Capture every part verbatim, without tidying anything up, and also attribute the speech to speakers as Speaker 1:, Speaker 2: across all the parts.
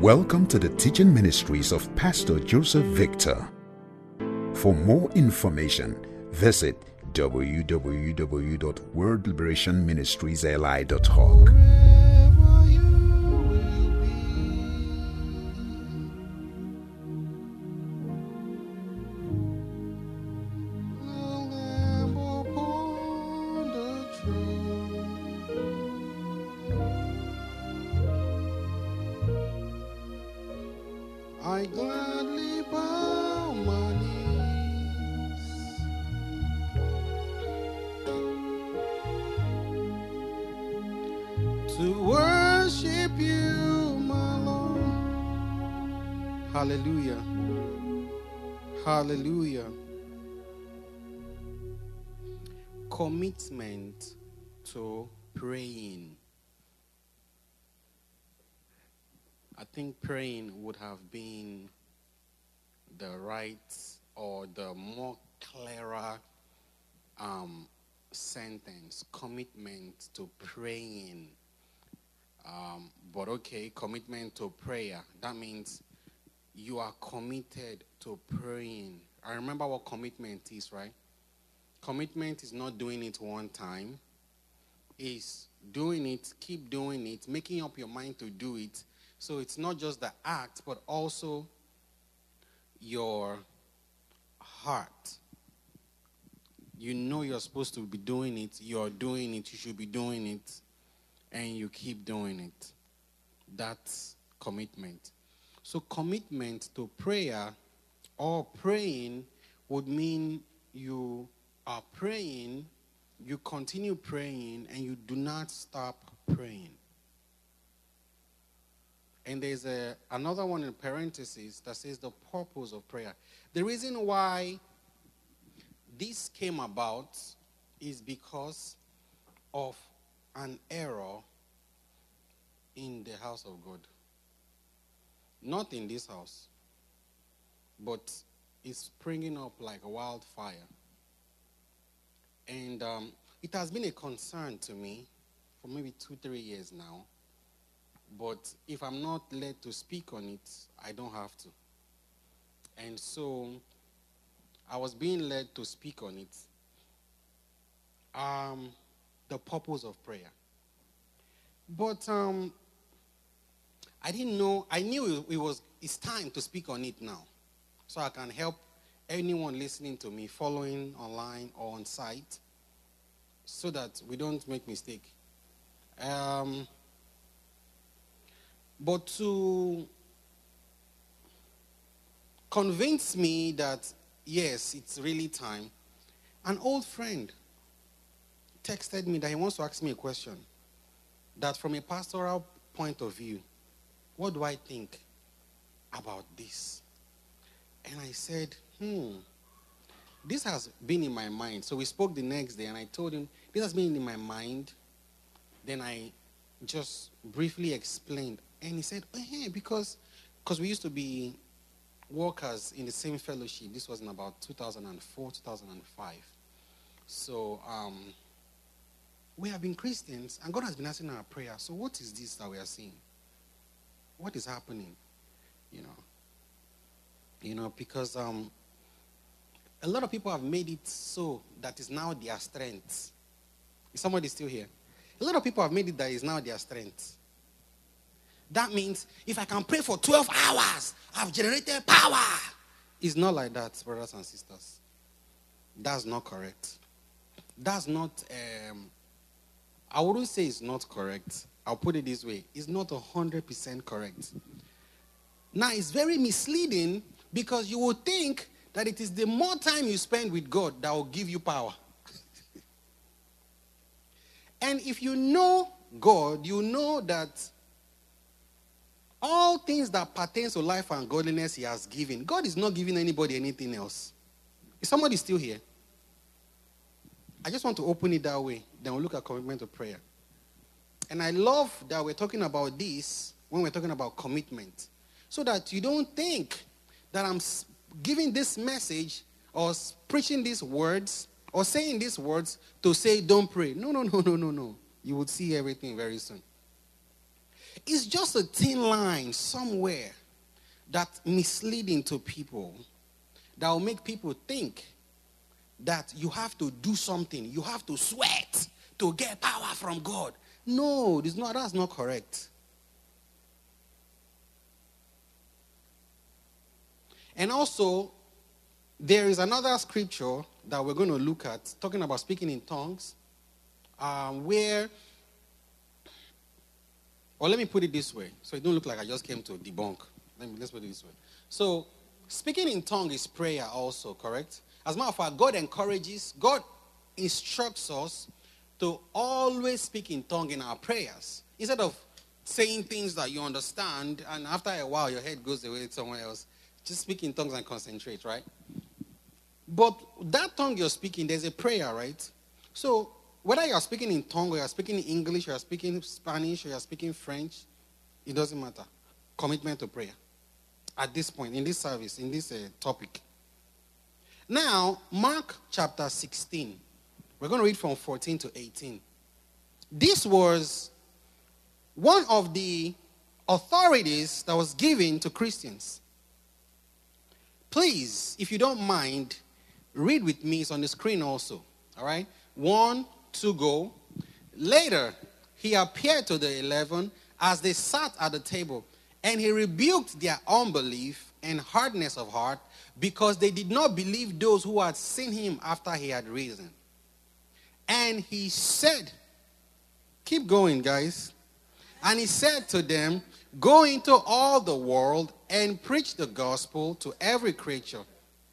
Speaker 1: Welcome to the teaching ministries of Pastor Joseph Victor. For more information, visit w w w dot world liberation ministries l i dot org.
Speaker 2: I gladly bow my knees to worship you, my Lord. Hallelujah. Hallelujah. Commitment to praying. I think praying would have been the right or the more clearer um, sentence. Commitment to praying. Um, but okay, commitment to prayer. That means you are committed to praying. I remember what commitment is, right? Commitment is not doing it one time. It's doing it, keep doing it, making up your mind to do it. So it's not just the act, but also your heart. You know you're supposed to be doing it. You're doing it. You should be doing it. And you keep doing it. That's commitment. So commitment to prayer or praying would mean you are praying, you continue praying, and you do not stop praying. And there's a, another one in parentheses that says the purpose of prayer. The reason why this came about is because of an error in the house of God. Not in this house, but it's springing up like a wildfire. And um, it has been a concern to me for maybe two, three years now. But if I'm not led to speak on it, I don't have to. And so I was being led to speak on it. Um, the purpose of prayer. But um, I didn't know, I knew it was, it's time to speak on it now. So I can help anyone listening to me, following online or on site, so that we don't make mistake. Um... But to convince me that, yes, it's really time, an old friend texted me that he wants to ask me a question. That from a pastoral point of view, what do I think about this? And I said, hmm, this has been in my mind. So we spoke the next day, and I told him, this has been in my mind. Then I just briefly explained. And he said, oh, yeah, because because we used to be workers in the same fellowship. This was in about two thousand four, two thousand five. So um, we have been Christians, and God has been answering our prayer. So what is this that we are seeing? What is happening? You know, you know, because um, a lot of people have made it so that is now their strength. Is somebody still here? A lot of people have made it that is now their strength. That means if I can pray for twelve hours, I've generated power. It's not like that, brothers and sisters. That's not correct. That's not, um, I wouldn't say it's not correct. I'll put it this way. It's not one hundred percent correct. Now, it's very misleading because you will think that it is the more time you spend with God that will give you power. And if you know God, you know that all things that pertain to life and godliness he has given. God is not giving anybody anything else. Is somebody still here? I just want to open it that way. Then we'll look at commitment to prayer. And I love that we're talking about this when we're talking about commitment. So that you don't think that I'm giving this message or preaching these words or saying these words to say don't pray. No, no, no, no, no, no. You will see everything very soon. It's just a thin line somewhere that's misleading to people, that will make people think that you have to do something, you have to sweat to get power from God. No, this not, that's not correct. And also, there is another scripture that we're going to look at, talking about speaking in tongues, um, where, or let me put it this way, so it don't look like I just came to debunk. Let me, let's put it this way. So, speaking in tongues is prayer also, correct? As a matter of fact, God encourages, God instructs us to always speak in tongues in our prayers. Instead of saying things that you understand, and after a while your head goes away somewhere else, just speak in tongues and concentrate, right? But that tongue you're speaking, there's a prayer, right? So, whether you're speaking in tongue, or you're speaking in English, or you're speaking Spanish, or you're speaking French, it doesn't matter. Commitment to prayer. At this point, in this service, in this uh, topic. Now, Mark chapter sixteen. We're going to read from fourteen to eighteen. This was one of the authorities that was given to Christians. Please, if you don't mind, read with me. It's on the screen also. All right? One, two, go. Later, he appeared to the eleven as they sat at the table, and he rebuked their unbelief and hardness of heart, because they did not believe those who had seen him after he had risen. And he said, keep going, guys. And he said to them, go into all the world and preach the gospel to every creature.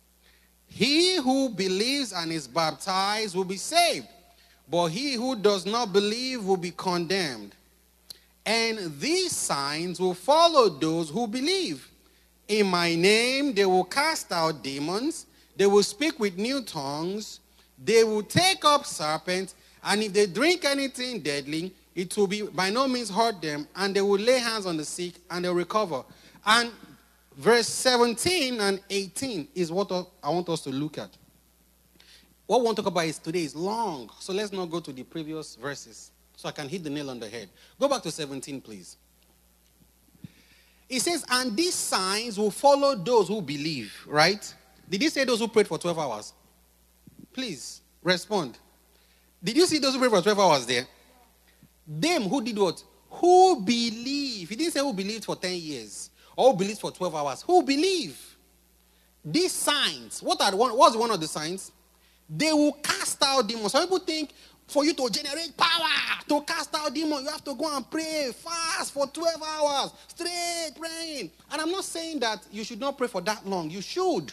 Speaker 2: He who believes and is baptized will be saved, but he who does not believe will be condemned. And these signs will follow those who believe. In my name they will cast out demons, they will speak with new tongues, they will take up serpents, and if they drink anything deadly, it will be by no means hurt them, and they will lay hands on the sick and they'll recover. And verse seventeen and eighteen is what I want us to look at. What we want to talk about is today is long, so let's not go to the previous verses so I can hit the nail on the head. Go back to seventeen, please. It says, and these signs will follow those who believe, right? Did he say those who prayed for twelve hours? Please, respond. Did you see those who prayed for twelve hours there? Them who did what? Who believe. He didn't say who believed for ten years. Or who believed for twelve hours. Who believe. These signs, what are one, what's one of the signs? They will cast out demons. Some people think, for you to generate power, to cast out demons, you have to go and pray, fast for twelve hours, straight praying. And I'm not saying that you should not pray for that long. You should.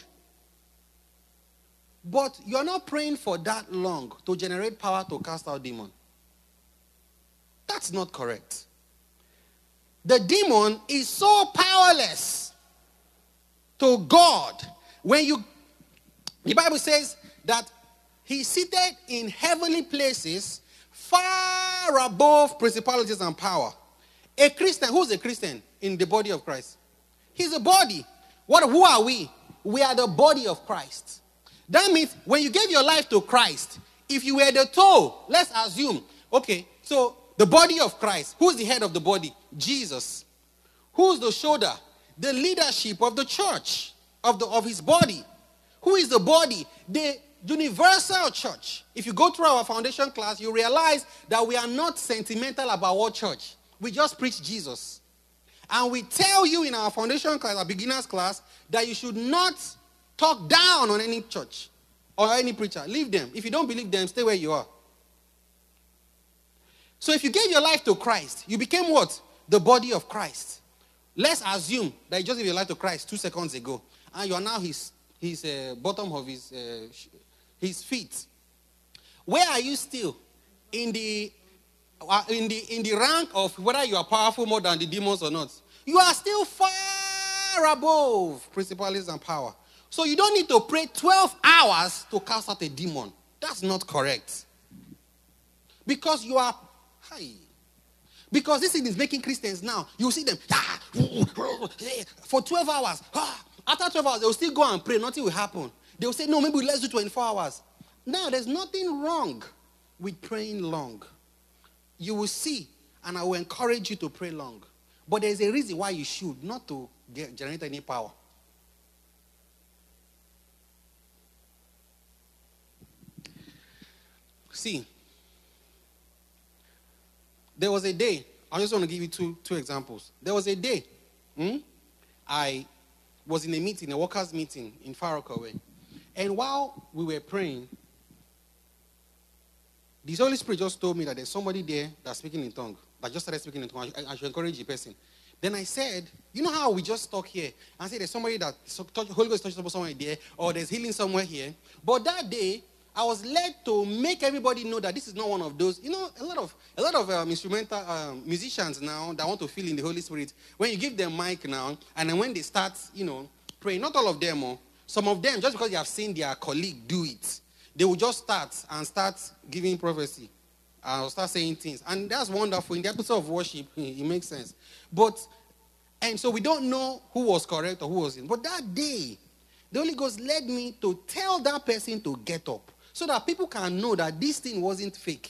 Speaker 2: But you're not praying for that long to generate power to cast out demons. That's not correct. The demon is so powerless to God. When you, the Bible says that he's seated in heavenly places far above principalities and power. A Christian, who's a Christian in the body of Christ? He's a body. What, who are we? We are the body of Christ. That means when you gave your life to Christ, if you were the toe, let's assume, okay, so the body of Christ, who's the head of the body? Jesus. Who's the shoulder? The leadership of the church, of, the, of his body. Who is the body? The universal church. If you go through our foundation class, you realize that we are not sentimental about what church. We just preach Jesus. And we tell you in our foundation class, our beginners class, that you should not talk down on any church or any preacher. Leave them. If you don't believe them, stay where you are. So if you gave your life to Christ, you became what? The body of Christ. Let's assume that you just gave your life to Christ two seconds ago, and you are now his, his uh, bottom of his, uh, his feet. Where are you still? In the, uh, in the, in the rank of whether you are powerful more than the demons or not. You are still far above principalities and power. So you don't need to pray twelve hours to cast out a demon. That's not correct. Because you are high. Because this thing is making Christians now. You see them ah, for twelve hours. Ah. After twelve hours, they will still go and pray. Nothing will happen. They will say, no, maybe let's do twenty-four hours. Now, there's nothing wrong with praying long. You will see, and I will encourage you to pray long. But there's a reason why you should, not to get, generate any power. See, there was a day, I just want to give you two, two examples. There was a day, hmm, I was in a meeting, a workers' meeting in Far Rockaway. And while we were praying, the Holy Spirit just told me that there's somebody there that's speaking in tongue, that just started speaking in tongue. I, I should encourage the person. Then I said, you know how we just talk here and say there's somebody that touch, Holy Ghost touches somewhere there, or there's healing somewhere here. But that day, I was led to make everybody know that this is not one of those. You know, a lot of a lot of um, instrumental um, musicians now that want to feel in the Holy Spirit. When you give them mic now, and then when they start, you know, praying, not all of them, oh, some of them, just because they have seen their colleague do it, they will just start and start giving prophecy. And start saying things. And that's wonderful. In the episode of worship, it makes sense. But, and so we don't know who was correct or who wasn't. But that day, the Holy Ghost led me to tell that person to get up, so that people can know that this thing wasn't fake.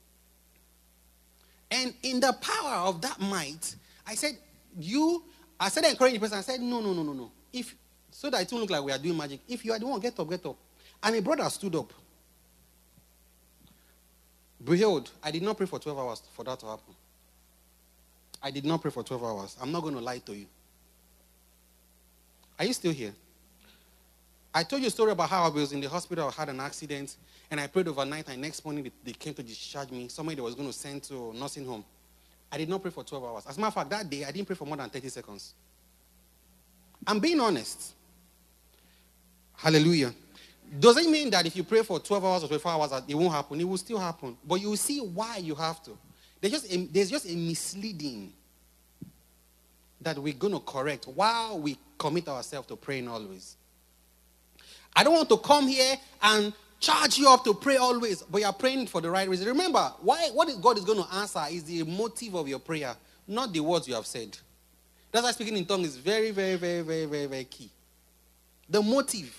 Speaker 2: And in the power of that might, I said, you, I said, encouraging the person, I said, no, no, no, no, no. If, so that it won't look like we are doing magic. If you are the one, get up, get up. And a brother stood up. Behold, I did not pray for twelve hours for that to happen. I did not pray for twelve hours. I'm not going to lie to you. Are you still here? I told you a story about how I was in the hospital, I had an accident, and I prayed overnight, and next morning they came to discharge me, somebody that was going to send to a nursing home. I did not pray for twelve hours. As a matter of fact, that day, I didn't pray for more than thirty seconds. I'm being honest. Hallelujah. Does it mean that if you pray for twelve hours or twenty-four hours, that it won't happen? It will still happen. But you will see why you have to. There's just a, there's just a misleading that we're going to correct while we commit ourselves to praying always. I don't want to come here and charge you up to pray always, but you're praying for the right reason. Remember, why, what God is going to answer is the motive of your prayer, not the words you have said. That's why speaking in tongues is very, very, very, very, very, very key. The motive.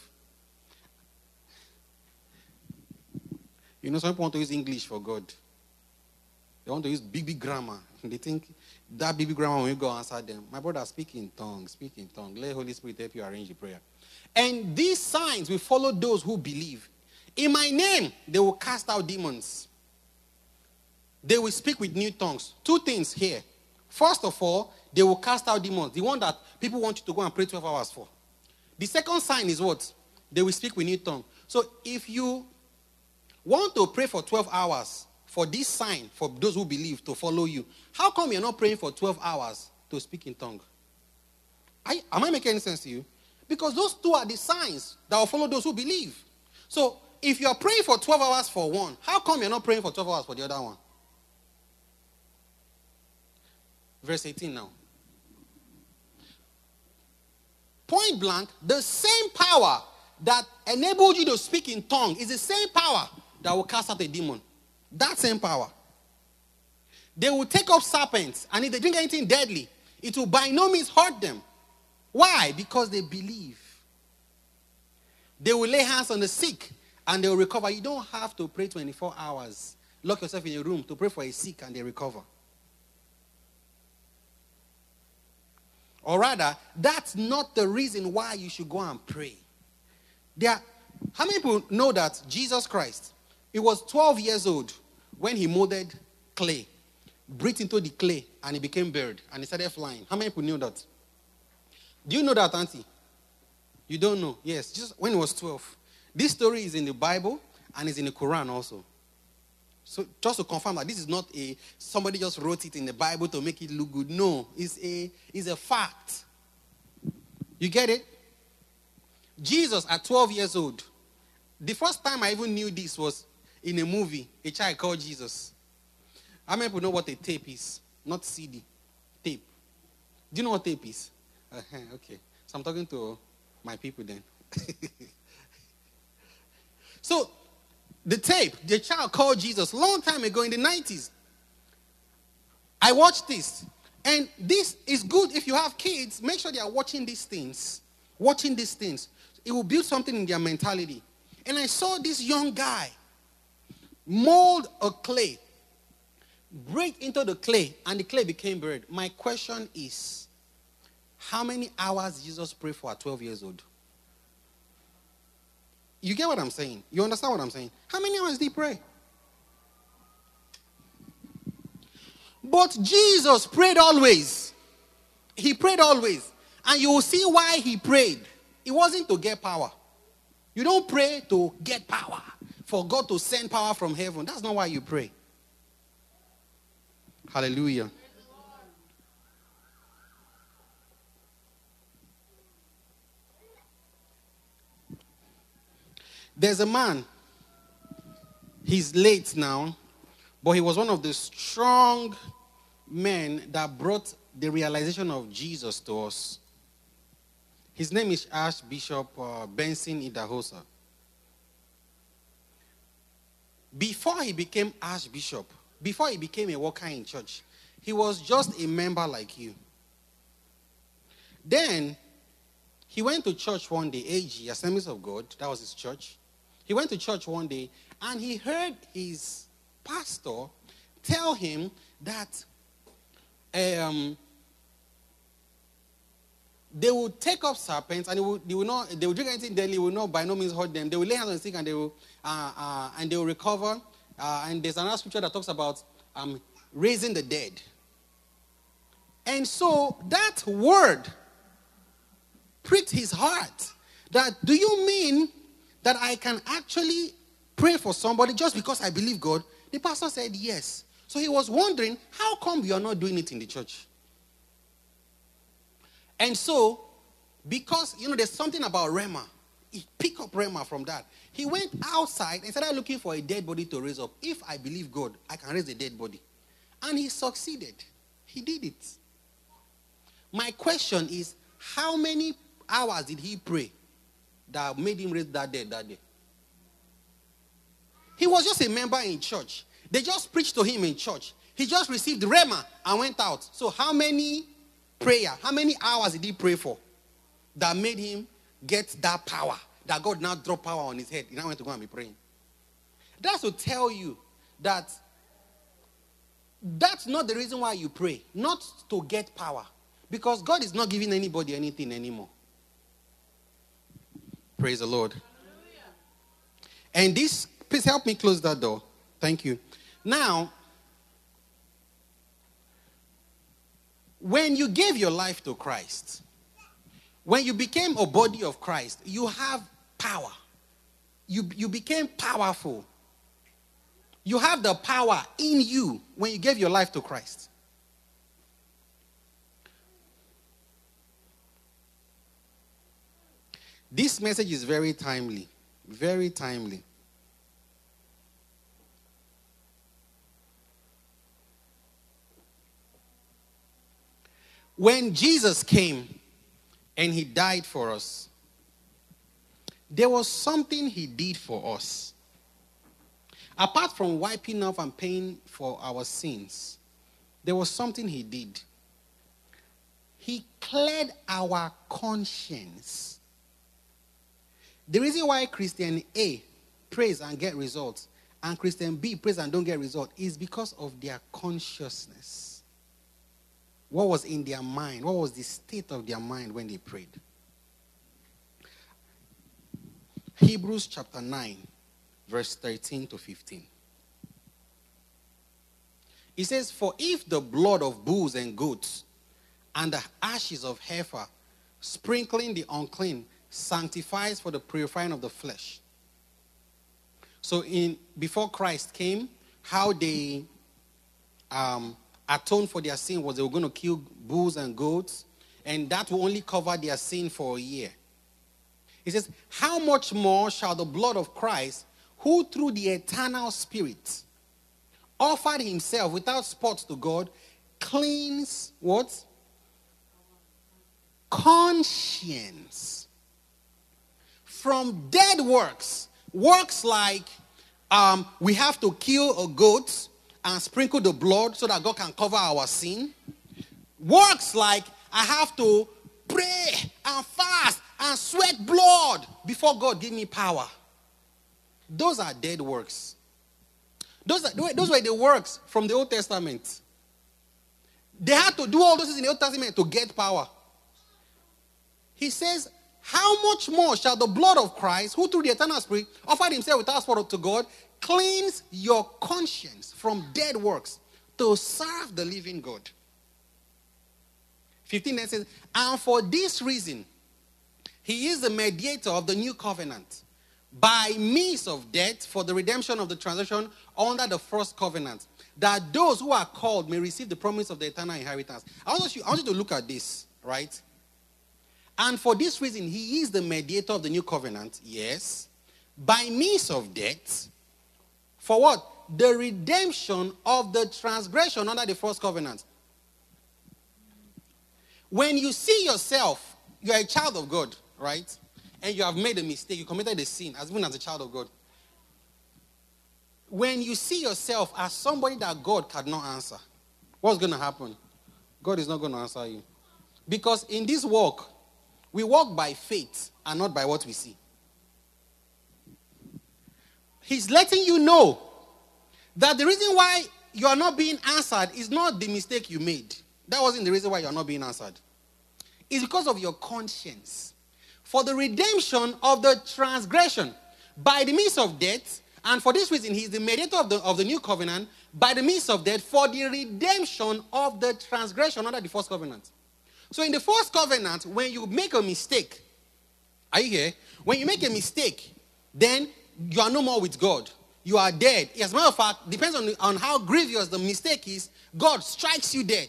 Speaker 2: You know, some people want to use English for God. They want to use big, big grammar. They think that big, big grammar, when you go answer them, my brother, speak in tongues, speak in tongues. Let Holy Spirit help you arrange the prayer. And these signs will follow those who believe. In my name, they will cast out demons. They will speak with new tongues. Two things here. First of all, they will cast out demons. The one that people want you to go and pray twelve hours for. The second sign is what? They will speak with new tongue. So if you want to pray for twelve hours for this sign, for those who believe to follow you, how come you're not praying for twelve hours to speak in tongue? I, am I making any sense to you? Because those two are the signs that will follow those who believe. So if you're praying for twelve hours for one, how come you're not praying for twelve hours for the other one? Verse eighteen now. Point blank, the same power that enabled you to speak in tongue is the same power that will cast out a demon. That same power. They will take up serpents, and if they drink anything deadly, it will by no means hurt them. Why? Because they believe. They will lay hands on the sick, and they will recover. You don't have to pray twenty-four hours. Lock yourself in a room to pray for a sick, and they recover. Or rather, that's not the reason why you should go and pray. There are, how many people know that Jesus Christ, he was twelve years old when he molded clay, breathed into the clay, and he became bird, and he started flying? How many people knew that? Do you know that, Auntie? You don't know? Yes, just when he was twelve. This story is in the Bible, and it's in the Quran also. So just to confirm that this is not a, somebody just wrote it in the Bible to make it look good. No, it's a, it's a fact. You get it? Jesus at twelve years old. The first time I even knew this was in a movie, A Child Called Jesus. How many people know what a tape is? Not C D. Tape. Do you know what tape is? Uh-huh, okay. So I'm talking to my people then. So, the tape, The Child Called Jesus, long time ago in the nineties. I watched this. And this is good if you have kids. Make sure they are watching these things. Watching these things. It will build something in their mentality. And I saw this young guy mold a clay. breathed into the clay, and the clay became bread. My question is, how many hours did Jesus pray for at twelve years old? You get what I'm saying? You understand what I'm saying? How many hours did he pray? But Jesus prayed always. He prayed always. And you will see why he prayed. It wasn't to get power. You don't pray to get power, for God to send power from heaven. That's not why you pray. Hallelujah. There's a man. He's late now, but he was one of the strong men that brought the realization of Jesus to us. His name is Archbishop uh, Benson Idahosa. Before he became Archbishop, before he became a worker in church, he was just a member like you. Then, he went to church one day, A G, Assemblies of God, that was his church. He went to church one day, and he heard his pastor tell him that um, they will take up serpents, and they will, they will not. They will drink anything deadly. Will not by no means hurt them. They will lay hands on the sick, and they will uh, uh, and they will recover. Uh, and there's another scripture that talks about um, raising the dead. And so that word pricked his heart. That, do you mean that I can actually pray for somebody just because I believe God? The pastor said yes. So he was wondering, how come you are not doing it in the church? And so, because, you know, there's something about Rhema. He picked up Rhema from that. He went outside and started looking for a dead body to raise up. If I believe God, I can raise a dead body. And he succeeded. He did it. My question is, how many hours did he pray that made him raise that dead that day? He was just a member in church. They just preached to him in church. He just received Rhema and went out. So how many prayer, how many hours did he pray for that made him get that power? That God now dropped power on his head. He now went to go and be praying. That's to tell you that that's not the reason why you pray. Not to get power. Because God is not giving anybody anything anymore. Praise the Lord. Hallelujah. And this, please help me close that door. Thank you. Now, when you gave your life to Christ, when you became a body of Christ, you have power. You, you became powerful. You have the power in you when you gave your life to Christ. This message is very timely. Very timely. When Jesus came and he died for us, there was something he did for us. Apart from wiping off and paying for our sins, there was something he did. He cleared our conscience. The reason why Christian A prays and get results and Christian B prays and don't get results is because of their consciousness. What was in their mind? What was the state of their mind when they prayed? Hebrews chapter nine, verse thirteen to fifteen. It says, for if the blood of bulls and goats and the ashes of heifer, sprinkling the unclean, sanctifies for the purifying of the flesh. So in before Christ came, how they um, atoned for their sin was they were going to kill bulls and goats, and that will only cover their sin for a year. He says, how much more shall the blood of Christ, who through the eternal Spirit offered himself without spot to God, cleanse what? Conscience from dead works. Works like um, we have to kill a goat and sprinkle the blood so that God can cover our sin. Works like I have to pray and fast and sweat blood before God give me power. Those are dead works. Those, are, those were the works from the Old Testament. They had to do all those things in the Old Testament to get power. He says, how much more shall the blood of Christ, who through the eternal Spirit offered himself without spot to God, cleanse your conscience from dead works to serve the living God? fifteen then says, and for this reason, he is the mediator of the new covenant, by means of death for the redemption of the transaction under the first covenant, that those who are called may receive the promise of the eternal inheritance. I want you, I want you to look at this, right? And for this reason, he is the mediator of the new covenant, yes, by means of death, for what? The redemption of the transgression under the first covenant. When you see yourself, you are a child of God, right? And you have made a mistake, you committed a sin, as even as a child of God. When you see yourself as somebody that God cannot answer, what's going to happen? God is not going to answer you. Because in this walk, we walk by faith and not by what we see. He's letting you know that the reason why you are not being answered is not the mistake you made. That wasn't the reason why you are not being answered. It's because of your conscience. For the redemption of the transgression by the means of death, and for this reason, he is the mediator of the, of the new covenant by the means of death for the redemption of the transgression under the first covenant. So in the first covenant, when you make a mistake, are you here? When you make a mistake, then you are no more with God. You are dead. As a matter of fact, depends on, on how grievous the mistake is, God strikes you dead.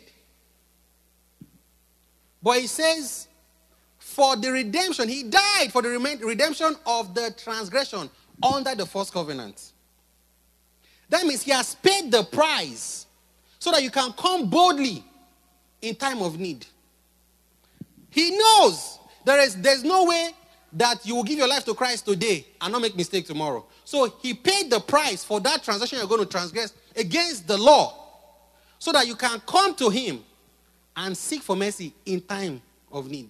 Speaker 2: But he says, for the redemption, he died for the redemption of the transgression under the first covenant. That means he has paid the price so that you can come boldly in time of need. He knows there is there's no way that you will give your life to Christ today and not make mistake tomorrow. So he paid the price for that transaction you're going to transgress against the law so that you can come to him and seek for mercy in time of need.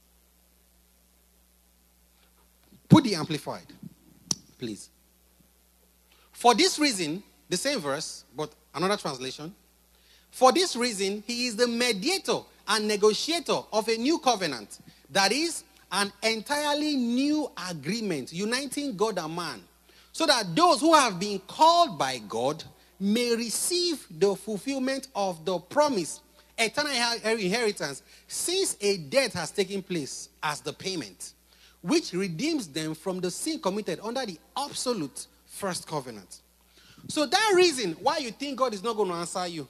Speaker 2: Put the Amplified, please. For this reason, the same verse, but another translation. For this reason, he is the mediator and negotiator of a new covenant. That is an entirely new agreement uniting God and man. So that those who have been called by God may receive the fulfillment of the promise, eternal inheritance, since a death has taken place as the payment, which redeems them from the sin committed under the absolute first covenant. So that reason why you think God is not going to answer you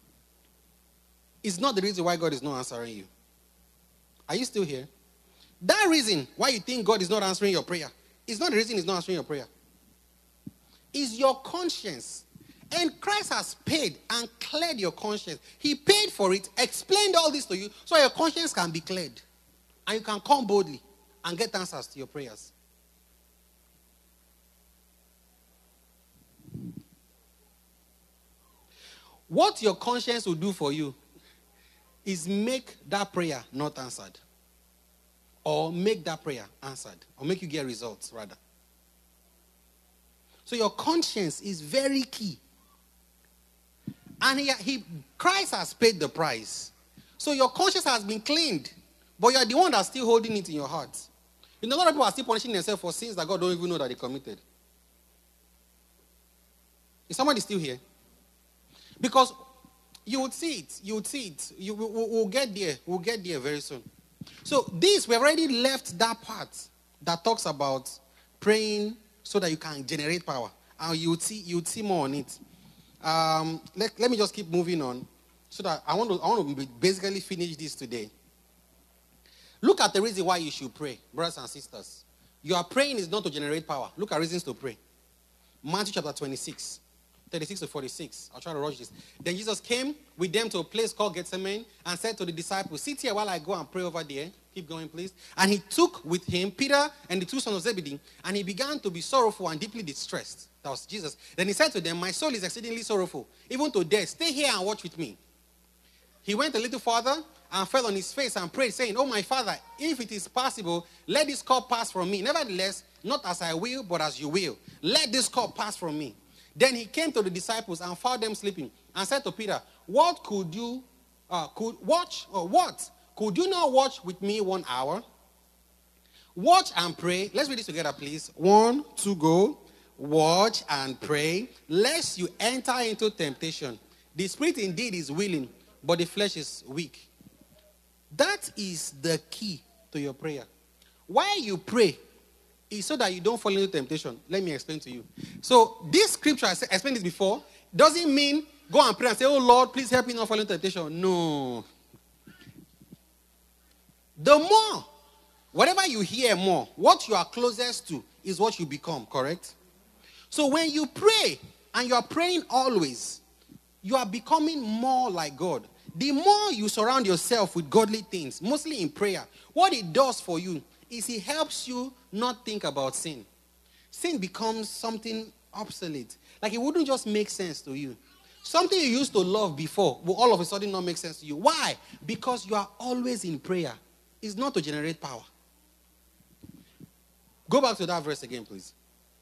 Speaker 2: is not the reason why God is not answering you. Are you still here? That reason why you think God is not answering your prayer is not the reason he's not answering your prayer. It's your conscience. And Christ has paid and cleared your conscience. He paid for it, explained all this to you, so your conscience can be cleared. And you can come boldly and get answers to your prayers. What your conscience will do for you is make that prayer not answered. Or make that prayer answered. Or make you get results, rather. So your conscience is very key. And he, he, Christ has paid the price. So your conscience has been cleaned. But you're the one that's still holding it in your heart. You know, a lot of people are still punishing themselves for sins that God don't even know that they committed. Is somebody still here? Because you would see it. You would see it. You, we'll, we'll get there. We'll get there very soon. So this, we've already left that part that talks about praying so that you can generate power. And you would see, you would see more on it. Um, let, let me just keep moving on so that I want to, I want to basically finish this today. Look at the reason why you should pray, brothers and sisters. Your praying is not to generate power. Look at reasons to pray. Matthew chapter twenty-six, thirty-six to forty-six. I'll try to rush this. Then Jesus came with them to a place called Gethsemane and said to the disciples, sit here while I go and pray over there. Keep going, please. And he took with him Peter and the two sons of Zebedee, and he began to be sorrowful and deeply distressed. That was Jesus. Then he said to them, my soul is exceedingly sorrowful, even to death. Stay here and watch with me. He went a little farther and fell on his face and prayed, saying, oh, my Father, if it is possible, let this cup pass from me. Nevertheless, not as I will, but as you will. Let this cup pass from me. Then he came to the disciples and found them sleeping and said to Peter, what could you, uh, could watch, or what? Could you not watch with me one hour? Watch and pray. Let's read this together, please. One, two, go. Watch and pray, lest you enter into temptation. The spirit indeed is willing, but the flesh is weak. That is the key to your prayer. Why you pray is so that you don't fall into temptation. Let me explain to you. So this scripture, I explained this before, doesn't mean go and pray and say, oh Lord, please help me not fall into temptation. No. The more, whatever you hear more, what you are closest to is what you become, correct? So when you pray, and you are praying always, you are becoming more like God. The more you surround yourself with godly things, mostly in prayer, what it does for you is it helps you not think about sin. Sin becomes something obsolete. Like it wouldn't just make sense to you. Something you used to love before will all of a sudden not make sense to you. Why? Because you are always in prayer. It's not to generate power. Go back to that verse again, please.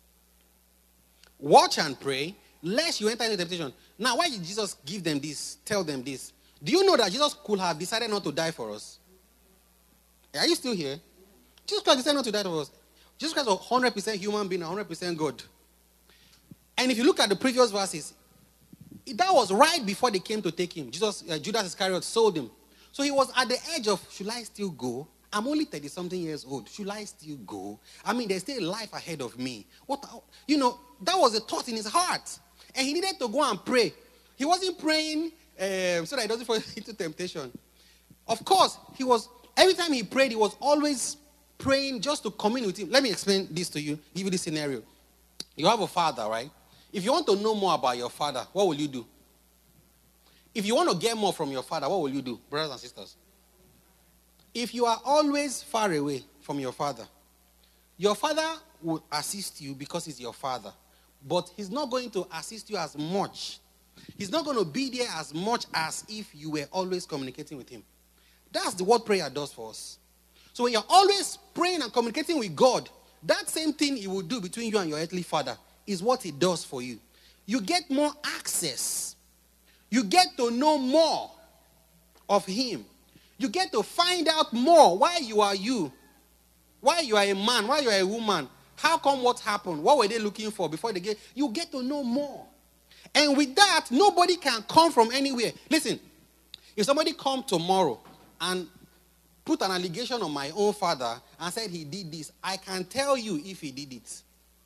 Speaker 2: Watch and pray, lest you enter into temptation. Now, why did Jesus give them this, tell them this? Do you know that Jesus could have decided not to die for us? Are you still here? Jesus Christ decided not to die for us. Jesus Christ was one hundred percent human being and one hundred percent God. And if you look at the previous verses, that was right before they came to take him. Jesus, uh, Judas Iscariot sold him. So he was at the edge of, should I still go? I'm only thirty-something years old. Should I still go? I mean, there's still a life ahead of me. What, you know, that was a thought in his heart. And he needed to go and pray. He wasn't praying um, so that he doesn't fall into temptation. Of course, he was, every time he prayed, he was always praying just to commune with him. Let me explain this to you, give you this scenario. You have a father, right? If you want to know more about your father, what will you do? If you want to get more from your father, what will you do, brothers and sisters? If you are always far away from your father, your father will assist you because he's your father. But he's not going to assist you as much. He's not going to be there as much as if you were always communicating with him. That's the what prayer does for us. So when you're always praying and communicating with God, that same thing he will do between you and your earthly father is what he does for you. You get more access. You get to know more of him. You get to find out more why you are you. Why you are a man, why you are a woman. How come what happened? What were they looking for before they get? You get to know more. And with that, nobody can come from anywhere. Listen, if somebody come tomorrow and put an allegation on my own father and said he did this, I can tell you if he did it.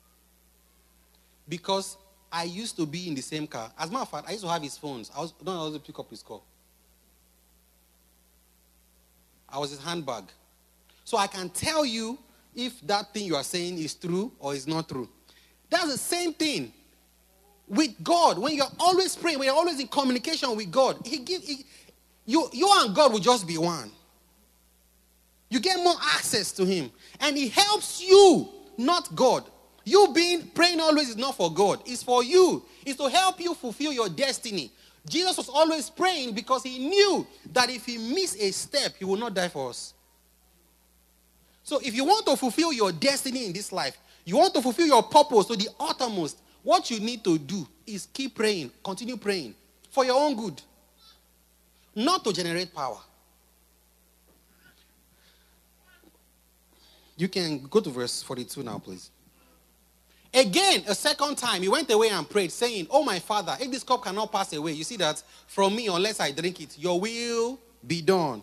Speaker 2: Because I used to be in the same car. As a matter of fact, I used to have his phones. I was, don't always pick up his call. I was his handbag. So I can tell you if that thing you are saying is true or is not true. That's the same thing with God. When you're always praying, when you're always in communication with God, he give, he, you, you and God will just be one. You get more access to him. And he helps you, not God. You being praying always is not for God. It's for you. It's to help you fulfill your destiny. Jesus was always praying because he knew that if he missed a step, he will not die for us. So if you want to fulfill your destiny in this life, you want to fulfill your purpose to the uttermost, what you need to do is keep praying, continue praying for your own good, not to generate power. You can go to verse forty-two now, please. Again, a second time, he went away and prayed, saying, oh, my Father, if this cup cannot pass away, you see that from me, unless I drink it, your will be done.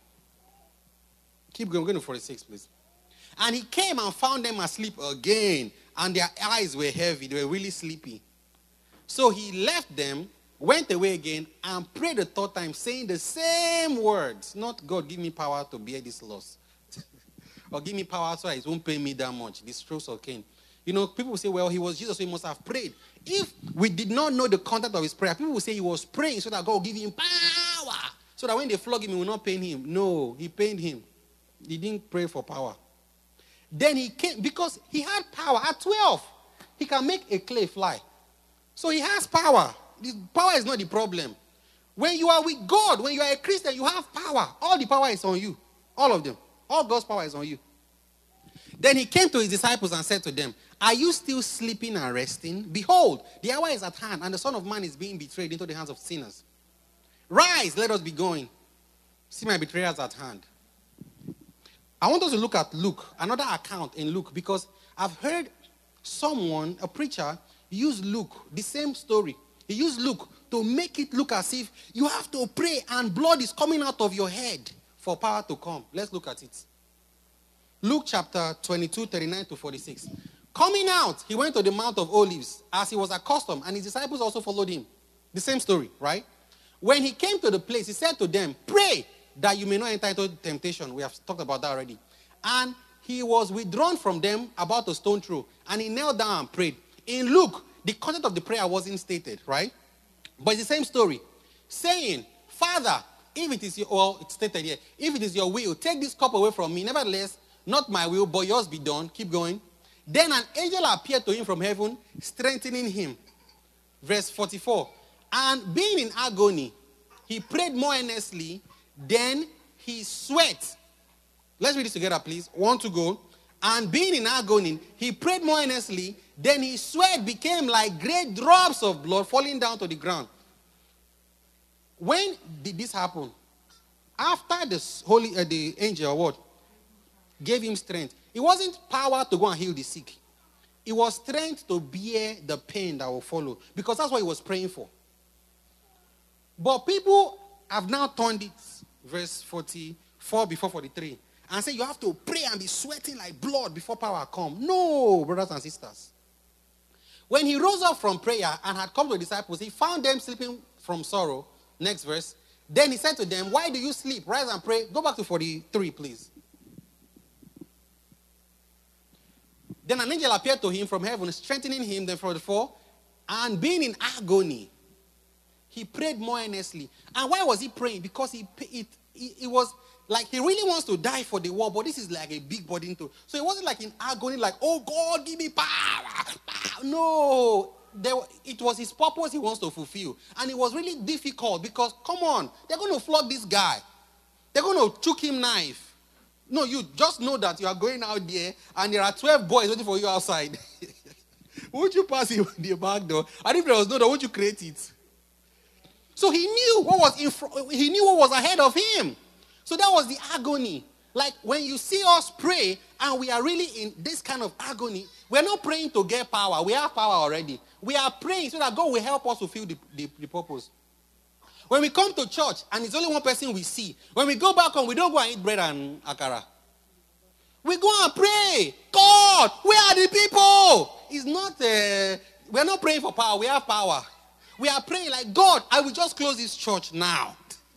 Speaker 2: Keep going, go to forty-six, please. And he came and found them asleep again, and their eyes were heavy. They were really sleepy. So he left them, went away again, and prayed the third time, saying the same words. Not, God, give me power to bear this loss. Or give me power so it won't pay me that much. This strokes of Cain. You know, people will say, well, he was Jesus, so he must have prayed. If we did not know the content of his prayer, people will say he was praying so that God will give him power. So that when they flog him, he will not pain him. No, he pained him. He didn't pray for power. Then he came, because he had power. At twelve, he can make a clay fly. So he has power. This power is not the problem. When you are with God, when you are a Christian, you have power. All the power is on you. All of them. All God's power is on you. Then he came to his disciples and said to them, are you still sleeping and resting? Behold, the hour is at hand, and the Son of Man is being betrayed into the hands of sinners. Rise, let us be going. See, my betrayers at hand. I want us to look at Luke, another account in Luke, because I've heard someone, a preacher, use Luke, the same story. He used Luke to make it look as if you have to pray and blood is coming out of your head for power to come. Let's look at it. Luke chapter twenty-two, thirty-nine to forty-six. Coming out, he went to the Mount of Olives as he was accustomed, and his disciples also followed him. The same story, right? When he came to the place, he said to them, pray that you may not enter into temptation. We have talked about that already. And he was withdrawn from them about a stone throw, and he knelt down and prayed. In Luke, the content of the prayer wasn't stated, right? But it's the same story. Saying, Father, if it is your, well, it's stated here, if it is your will, take this cup away from me. Nevertheless, not my will, but yours be done. Keep going. Then an angel appeared to him from heaven, strengthening him. Verse forty-four. And being in agony, he prayed more earnestly, then he sweat. Let's read this together, please. One to go. And being in agony, he prayed more earnestly, then his sweat became like great drops of blood falling down to the ground. When did this happen? After the holy, uh, the angel, what? Gave him strength. It wasn't power to go and heal the sick. It was strength to bear the pain that will follow. Because that's what he was praying for. But people have now turned it, verse forty-four before forty-three, and say you have to pray and be sweating like blood before power come. No, brothers and sisters. When he rose up from prayer and had come to the disciples, he found them sleeping from sorrow. Next verse. Then he said to them, why do you sleep? Rise and pray. Go back to forty-three, please. Then an angel appeared to him from heaven, strengthening him. Then forty-four. And being in agony, he prayed more earnestly. And why was he praying? Because he it, it, it was like he really wants to die for the war, but this is like a big burden too. So it wasn't like in agony, like, oh God, give me power. power. No. There, it was his purpose he wants to fulfill. And it was really difficult because, come on, they're going to flog this guy. They're going to choke him knife. No, you just know that you are going out there and there are twelve boys waiting for you outside. Won't you pass him the back door? And if there was no door, won't you create it? So he knew what was in front, he knew what was ahead of him. So that was the agony. Like when you see us pray and we are really in this kind of agony, we're not praying to get power. We have power already. We are praying so that God will help us fulfill the, the, the purpose. When we come to church and it's only one person we see, when we go back home, we don't go and eat bread and akara. We go and pray. God, where are the people? It's not, uh, we're not praying for power. We have power. We are praying like, God, I will just close this church now.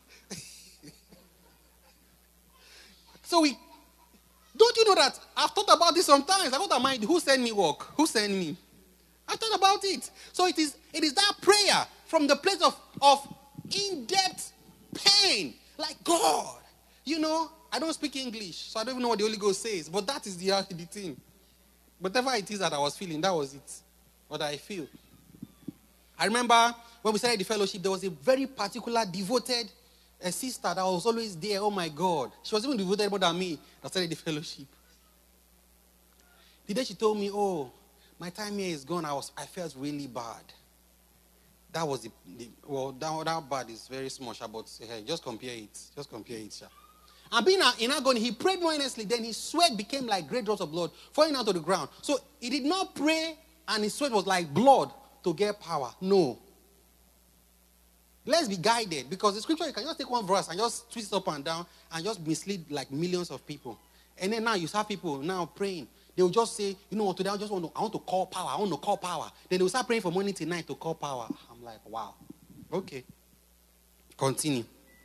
Speaker 2: So we, don't you know that I've thought about this sometimes. I thought, mind, who sent me work? Who sent me? I thought about it. So it is, it is that prayer from the place of, of in-depth pain. Like, God, you know, I don't speak English, so I don't even know what the Holy Ghost says. But that is the, the thing. Whatever it is that I was feeling, that was it. What I feel. I remember when we started the fellowship, there was a very particular devoted a sister that was always there. Oh my God. She was even devoted more than me that started the fellowship. The day she told me, oh, my time here is gone, I was I felt really bad. That was the, the well, that, that bad is very small, but hey, just compare it. Just compare it, sha. And being in agony, he prayed more earnestly, then his sweat became like great drops of blood falling out to the ground. So he did not pray and his sweat was like blood to get power. No. Let's be guided, because the scripture, you can just take one verse and just twist it up and down and just mislead like millions of people. And then now you have people now praying. They will just say, you know what, today I just want to, I want to call power. I want to call power. Then they will start praying from morning till night to call power. I'm like, wow. Okay. Continue.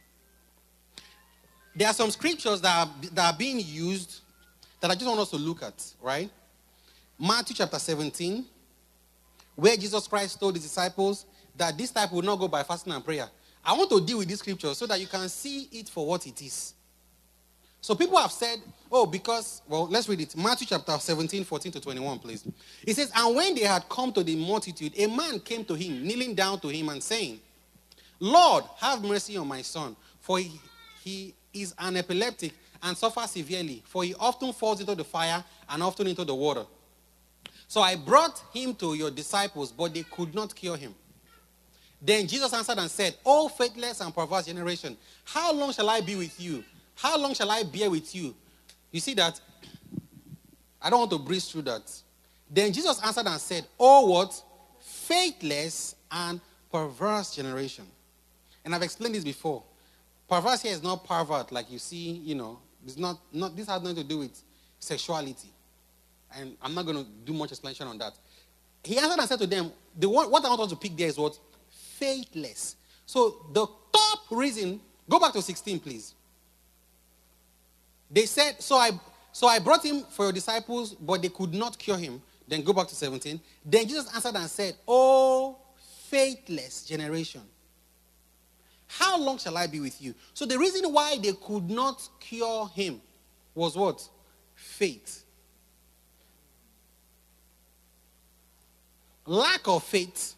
Speaker 2: There are some scriptures that are, that are being used that I just want us to look at, right? Matthew chapter seventeen, where Jesus Christ told his disciples that this type will not go by fasting and prayer. I want to deal with this scripture so that you can see it for what it is. So people have said, oh, because, well, let's read it. Matthew chapter seventeen, fourteen to twenty-one, please. It says, and when they had come to the multitude, a man came to him, kneeling down to him and saying, Lord, have mercy on my son, for he, he is an epileptic and suffers severely, for he often falls into the fire and often into the water. So I brought him to your disciples, but they could not cure him. Then Jesus answered and said, O faithless and perverse generation, how long shall I be with you? How long shall I bear with you? You see that? I don't want to breeze through that. Then Jesus answered and said, Oh, what? Faithless and perverse generation. And I've explained this before. Perverse here is not pervert, like you see, you know. It's not, not, this has nothing to do with sexuality. And I'm not going to do much explanation on that. He answered and said to them, the one, what I want us to pick there is what? Faithless. So the top reason, go back to sixteen, please. They said, so I so I brought him for your disciples, but they could not cure him. Then go back to seventeen. Then Jesus answered and said, Oh, faithless generation, how long shall I be with you? So the reason why they could not cure him was what? Faith. Lack of faith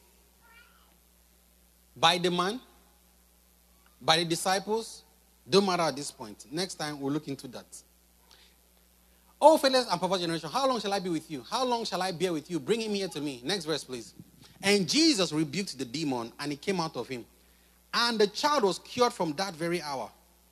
Speaker 2: by the man, by the disciples, don't matter at this point. Next time we'll look into that. Oh, faithless and perverse generation, how long shall I be with you? How long shall I bear with you? Bring him here to me. Next verse, please. And Jesus rebuked the demon, and he came out of him. And the child was cured from that very hour.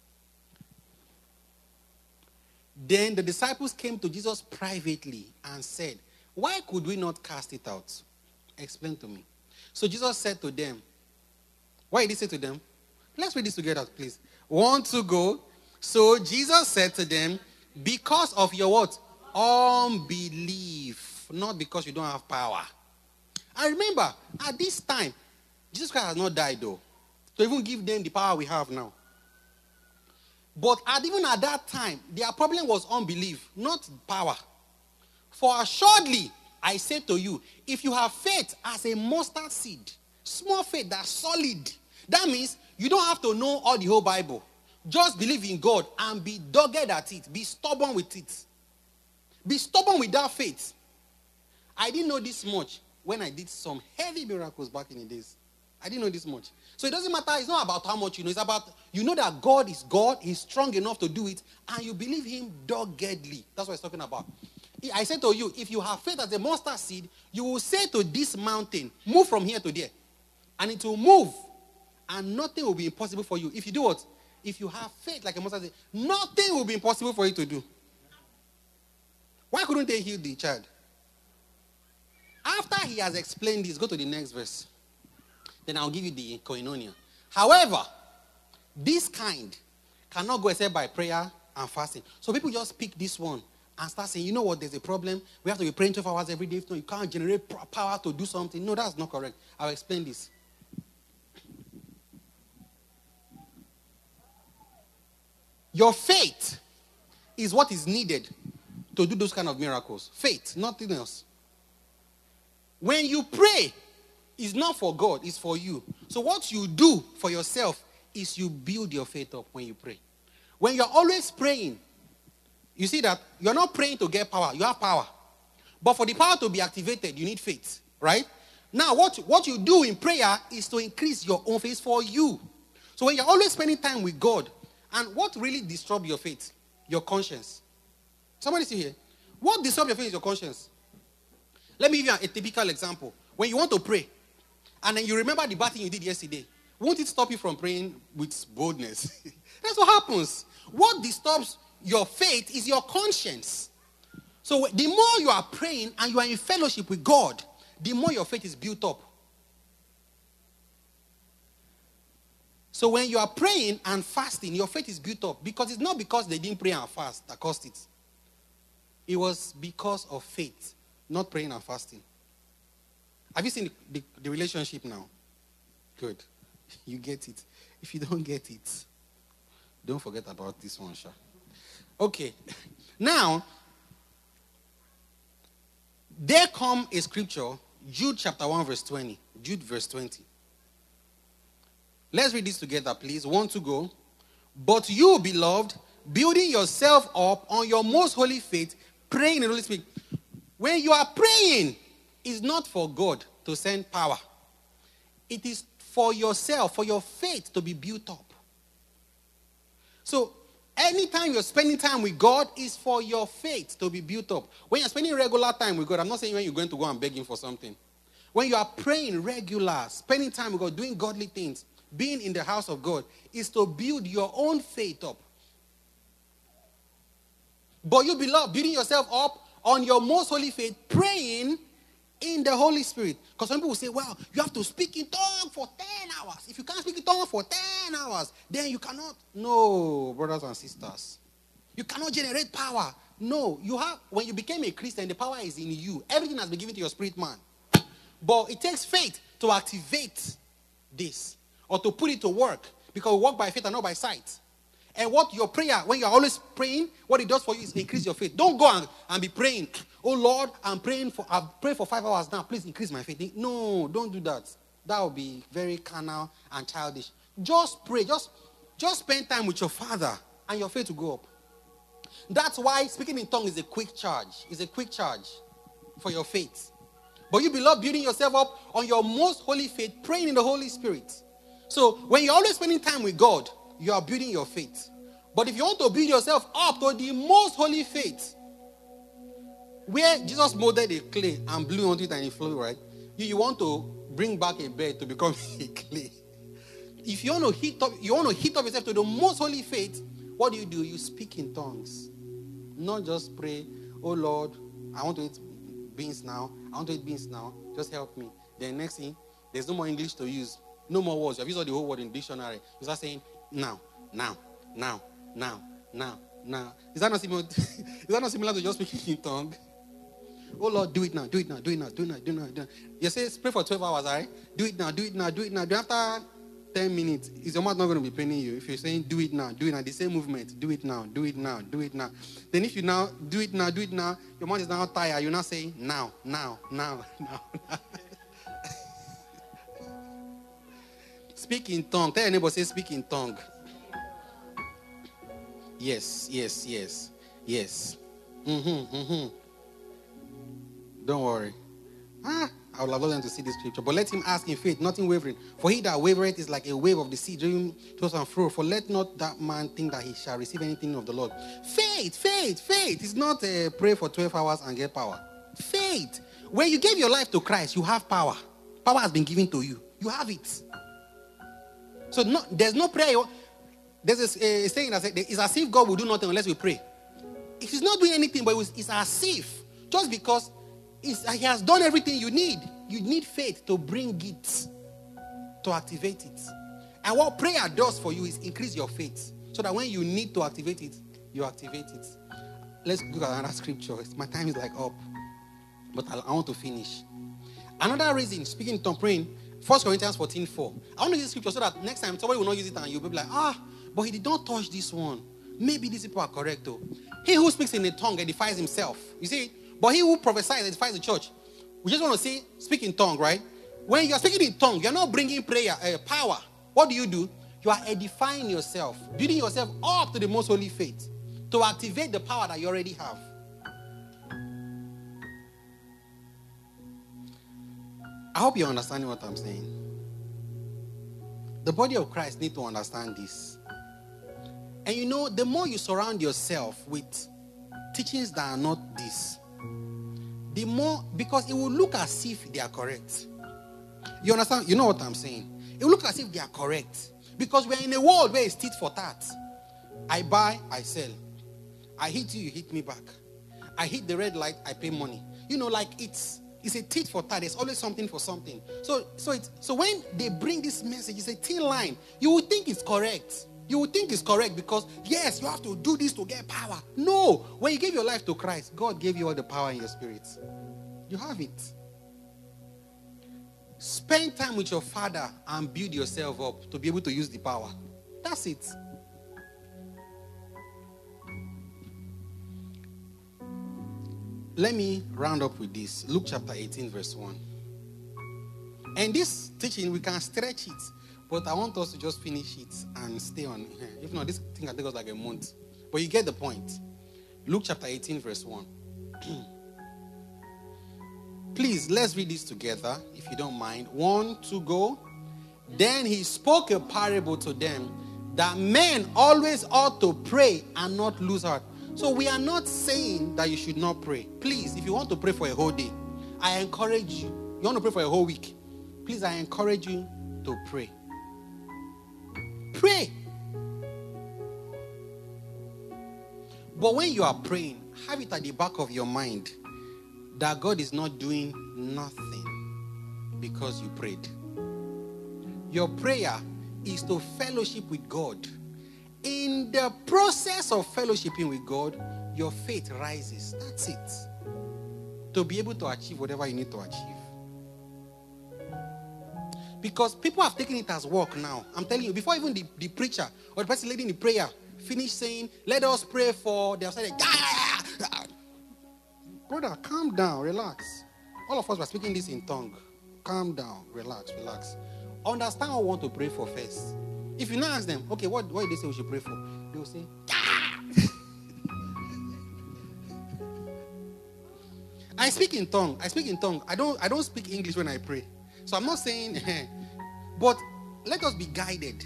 Speaker 2: Then the disciples came to Jesus privately and said, Why could we not cast it out? Explain to me. So Jesus said to them, Why did he say to them? Let's read this together, please. One, two, go. So Jesus said to them, Because of your what? Unbelief. Not because you don't have power. And remember, at this time, Jesus Christ has not died though, to even give them the power we have now. But at, even at that time, their problem was unbelief, not power. For assuredly, I say to you, if you have faith as a mustard seed, small faith that's solid, that means you don't have to know all the whole Bible. Just believe in God and be dogged at it. Be stubborn with it. Be stubborn with that faith. I didn't know this much when I did some heavy miracles back in the days. I didn't know this much. So it doesn't matter. It's not about how much you know. It's about, you know that God is God. He's strong enough to do it. And you believe him doggedly. That's what he's talking about. I said to you, if you have faith as a mustard seed, you will say to this mountain, move from here to there. And it will move. And nothing will be impossible for you. If you do what? If you have faith like a mustard seed, nothing will be impossible for you to do. Why couldn't they heal the child? After he has explained this, go to the next verse. Then I'll give you the koinonia. However, this kind cannot go except by prayer and fasting. So people just pick this one and start saying, you know what, there's a problem. We have to be praying twelve hours every day. If not, you can't generate power to do something. No, that's not correct. I'll explain this. Your faith is what is needed to do those kind of miracles. Faith, nothing else. When you pray, it's not for God, it's for you. So what you do for yourself is you build your faith up when you pray. When you're always praying, you see that you're not praying to get power. You have power. But for the power to be activated, you need faith, right? Now, what, what you do in prayer is to increase your own faith for you. So when you're always spending time with God, and what really disturbs your faith? Your conscience. Somebody see here. What disturbs your faith is your conscience. Let me give you a, a typical example. When you want to pray, and then you remember the bad thing you did yesterday, won't it stop you from praying with boldness? That's what happens. What disturbs your faith is your conscience. So the more you are praying and you are in fellowship with God, the more your faith is built up. So when you are praying and fasting, your faith is built up. Because it's not because they didn't pray and fast that caused it. It was because of faith, not praying and fasting. Have you seen the, the, the relationship now? Good. You get it. If you don't get it, don't forget about this one, Sha. Okay. Now, there come a scripture, Jude chapter one, verse twenty. Jude verse twenty. Let's read this together, please. One to go. But you, beloved, building yourself up on your most holy faith, praying in the Holy Spirit. When you are praying, it's not for God to send power. It is for yourself, for your faith to be built up. So, Anytime you're spending time with God is for your faith to be built up. When you're spending regular time with God, I'm not saying when you're going to go and beg him for something. When you are praying regular, spending time with God, doing godly things, being in the house of God, is to build your own faith up. But you, beloved, building yourself up on your most holy faith, praying in the Holy Spirit. Because some people say, well, you have to speak in tongues for ten hours. If you can't speak in tongues for ten hours, then you cannot. No, brothers and sisters. You cannot generate power. No, you have, when you became a Christian, the power is in you. Everything has been given to your spirit man. But it takes faith to activate this or to put it to work, because we walk by faith and not by sight. And what your prayer, when you're always praying, what it does for you is increase your faith. Don't go and, and be praying, oh Lord, I'm praying for, I've prayed for five hours now, please increase my faith. No, don't do that. That will be very carnal and childish. Just pray. Just, just spend time with your Father and your faith will go up. That's why speaking in tongues is a quick charge. It's a quick charge for your faith. But you, beloved, building yourself up on your most holy faith, praying in the Holy Spirit. So when you're always spending time with God, you are building your faith. But if you want to build yourself up to the most holy faith, where Jesus molded a clay and blew onto it and it flew, right? You, you want to bring back a bed to become a clay. If you want to heat up, you want to heat up yourself to the most holy faith, what do you do? You speak in tongues. Not just pray, oh Lord, I want to eat beans now. I want to eat beans now. Just help me. Then next thing, there's no more English to use. No more words. You have used all the whole word in the dictionary. You start saying, now, now, now, now, now, now. Is that not similar? Is that not similar to just speaking in tongue? Oh Lord, do it now, do it now, do it now, do it now, do it now. Do it now. You say pray for twelve hours, right? Do it now, do it now, do it now. Do after ten minutes, is your mouth not going to be paining you? If you're saying do it now, do it now, the same movement, do it now, do it now, do it now. Then if you now do it now, do it now, your mouth is now tired. You're not saying now, now, now, now, now. Speak in tongue. Tell your neighbor, say speak in tongue. Yes, yes, yes, yes. Mm-hmm, mm-hmm. Don't worry. Ah, I would love them to see this scripture. But let him ask in faith, nothing wavering. For he that wavereth is like a wave of the sea driven to and fro. For let not that man think that he shall receive anything of the Lord. Faith, faith, faith. It's not a pray for twelve hours and get power. Faith. When you gave your life to Christ, you have power. Power has been given to you. You have it. So no, there's no prayer. There's a, a saying that says, it's as if God will do nothing unless we pray. If he's not doing anything, but it's as if, just because it's, he has done everything you need, you need faith to bring it, to activate it. And what prayer does for you is increase your faith, so that when you need to activate it, you activate it. Let's look at another scripture. My time is like up, but I, I want to finish. Another reason, speaking in tongue, praying, First Corinthians fourteen four. I want to use this scripture so that next time somebody will not use it and you'll be like, ah, but he did not touch this one. Maybe these people are correct though. He who speaks in a tongue edifies himself. You see? But he who prophesies edifies the church. We just want to say, speak in tongue, right? When you're speaking in tongue, you're not bringing prayer, uh, power. What do you do? You are edifying yourself, building yourself up to the most holy faith to activate the power that you already have. I hope you're understanding what I'm saying. The body of Christ needs to understand this. And you know, the more you surround yourself with teachings that are not this, the more, because it will look as if they are correct. You understand? You know what I'm saying? It will look as if they are correct. Because we're in a world where it's tit for tat. I buy, I sell. I hit you, you hit me back. I hit the red light, I pay money. You know, like it's it's a tit for tat. There's always something for something. So so it's so when they bring this message, it's a thin line. You would think it's correct. You would think it's correct because, yes, you have to do this to get power. No. When you gave your life to Christ, God gave you all the power in your spirit. You have it. Spend time with your Father and build yourself up to be able to use the power. That's it. Let me round up with this. Luke chapter eighteen, verse one. And this teaching, we can stretch it. But I want us to just finish it and stay on here. If not, this thing can take us like a month. But you get the point. Luke chapter eighteen, verse one. Please, let's read this together, if you don't mind. One, two, go. Then he spoke a parable to them, that men always ought to pray and not lose heart. So we are not saying that you should not pray. Please, if you want to pray for a whole day, I encourage you. You want to pray for a whole week, please, I encourage you to pray. Pray. But when you are praying, have it at the back of your mind that God is not doing nothing because you prayed. Your prayer is to fellowship with God. In the process of fellowshipping with God, your faith rises. That's it. To be able to achieve whatever you need to achieve. Because people have taken it as work now. I'm telling you, before even the, the preacher or the person leading the prayer finish saying, let us pray for, they'll say, ah! Brother, calm down, relax. All of us were speaking this in tongue. Calm down, relax, relax. Understand what we want to pray for first. If you now ask them, okay, what, what did they say we should pray for? They will say, ah! I speak in tongue. I speak in tongue. I don't, I don't speak English when I pray. So I'm not saying, but let us be guided.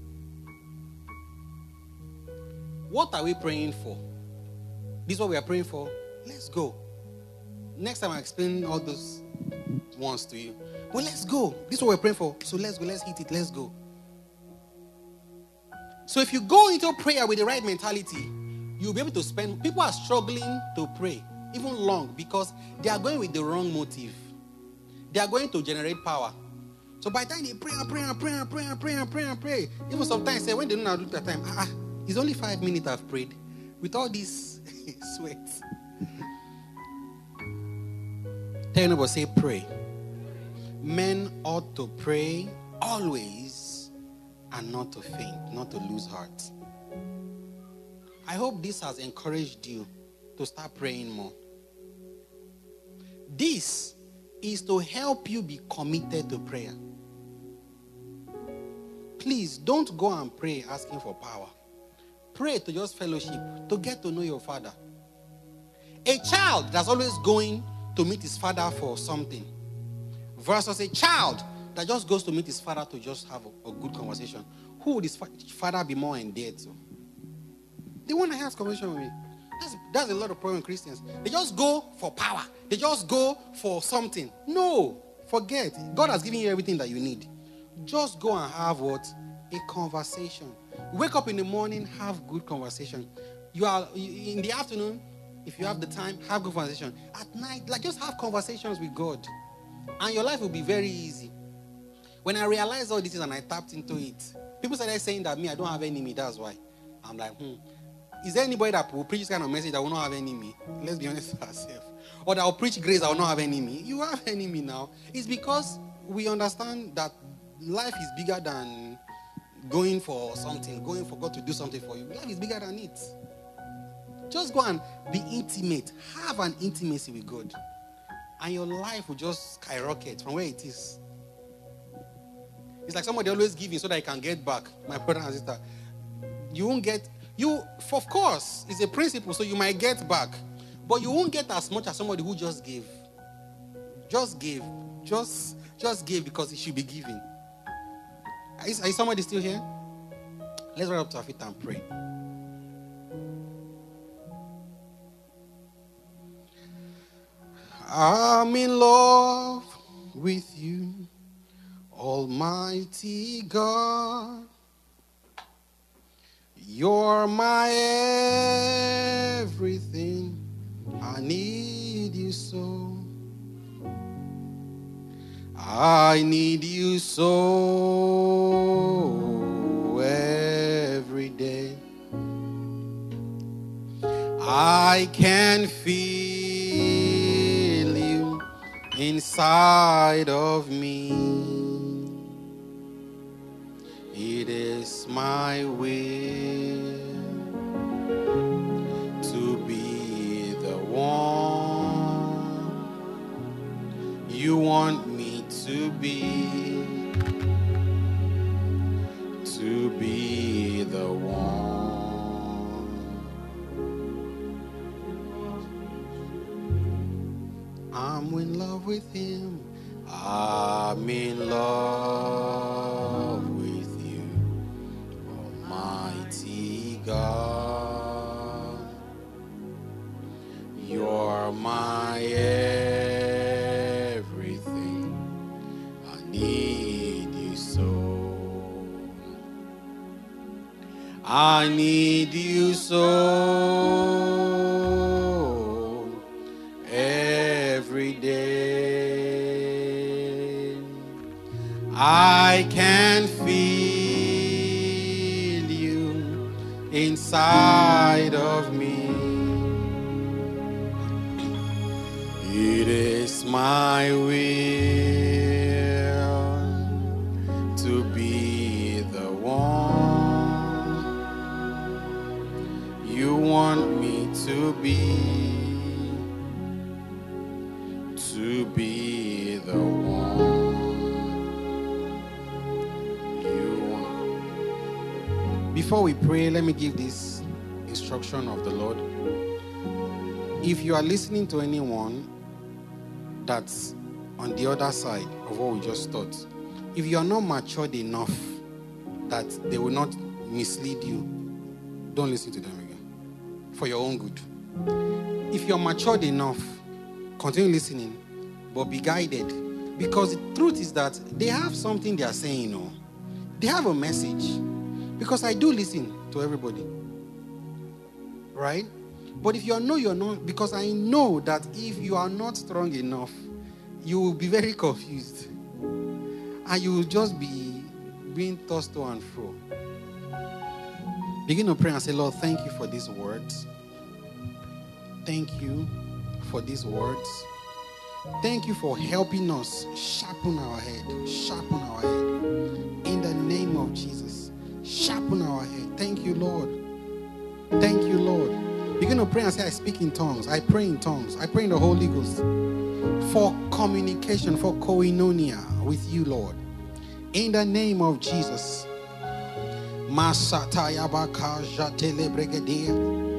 Speaker 2: What are we praying for? This is what we are praying for. Let's go. Next time I explain all those ones to you. Well, let's go. This is what we're praying for. So let's go. Let's hit it. Let's go. So if you go into prayer with the right mentality, you'll be able to spend. People are struggling to pray, even long, because they are going with the wrong motive. They are going to generate power. So by the time they pray and pray and pray and pray and pray and pray and pray, even sometimes say when they don't have look at time, ah, it's only five minutes I've prayed. With all this sweat. Tell your neighbor, say pray. Men ought to pray always and not to faint, not to lose heart. I hope this has encouraged you to start praying more. This is to help you be committed to prayer. Please don't go and pray asking for power. Pray to just fellowship, to get to know your father. A child that's always going to meet his father for something versus a child that just goes to meet his father to just have a, a good conversation. Who would his fa- father be more endeared to? The one that has conversation with me. That's, that's a lot of problem Christians. They just go for power. They just go for something. No, forget. God has given you everything that you need. Just go and have what? A conversation. Wake up in the morning, have good conversation. You are in the afternoon, if you have the time, have good conversation. At night, like just have conversations with God. And your life will be very easy. When I realized all this and I tapped into it, people started saying that me, I don't have enemy, that's why. I'm like, hmm. Is there anybody that will preach this kind of message that will not have enemy? Let's be honest with ourselves. Or that will preach grace that will not have enemy. You have enemy now. It's because we understand that life is bigger than going for something, going for God to do something for you. Life is bigger than it. Just go and be intimate. Have an intimacy with God. And your life will just skyrocket from where it is. It's like somebody always giving so that you can get back. My brother and sister. You won't get... You, of course, it's a principle, so you might get back. But you won't get as much as somebody who just gave. Just gave. Just, just gave because it should be given. Is, is somebody still here? Let's rise up to our feet and pray. I'm in love with you, Almighty God. You're my everything. I need you so. I need you so every day. I can feel you inside of me. It is my will to be the one you want me to be, to be the one. I'm in love with him. I'm in love with you, You're my everything. I need you so. I need you so every day. I can feel you inside of me. It is my will to be the one you want me to be, to be the one you want. Before we pray, let me give this instruction of the Lord. If you are listening to anyone that's on the other side of what we just taught, if you are not matured enough that they will not mislead you, don't listen to them again, for your own good. If you're matured enough, continue listening, but be guided, because the truth is that they have something they are saying, you know. They have a message, because I do listen to everybody, right? But if you know you're not, because I know that if you are not strong enough, you will be very confused. And you will just be being tossed to and fro. Begin to pray and say, Lord, thank you for these words. Thank you for these words. Thank you for helping us sharpen our head. Sharpen our head. In the name of Jesus. Sharpen our head. Thank you, Lord. Thank you, Lord. Begin to pray and say, I speak in tongues. I pray in tongues. I pray in the Holy Ghost for communication, for koinonia with you, Lord. In the name of Jesus. Masataya baka jatele bregedia.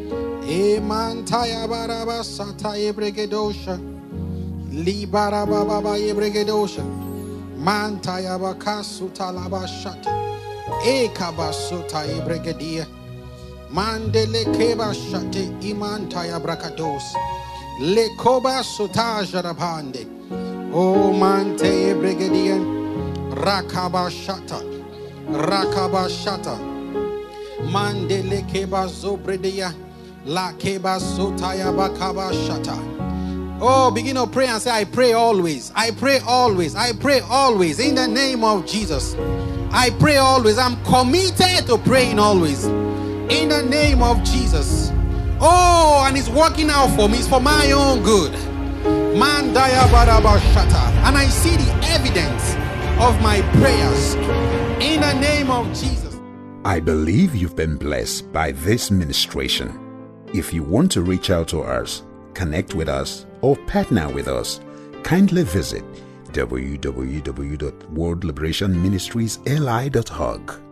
Speaker 2: Emantaya baraba sataye bregedosha. Libara baba ye bregedosha. Mantaya baka sutalaba shate. Ekaba sutaye bregedia. Mandele keba shate imantaya brakados. Le koba sotaja rabande. O mante brigadier. Rakaba shata. Rakaba shata. Mandele keba zobredia. La keba sotaya bakaba shata. Oh, begin to pray and say, I pray always. I pray always. I pray always. In the name of Jesus. I pray always. I'm committed to praying always. In the name of Jesus. Oh, and it's working out for me. It's for my own good. Mandaya baraba shata. And I see the evidence of my prayers. In the name of Jesus.
Speaker 1: I believe you've been blessed by this ministration. If you want to reach out to us, connect with us, or partner with us, kindly visit w w w dot world liberation ministries l i dot org.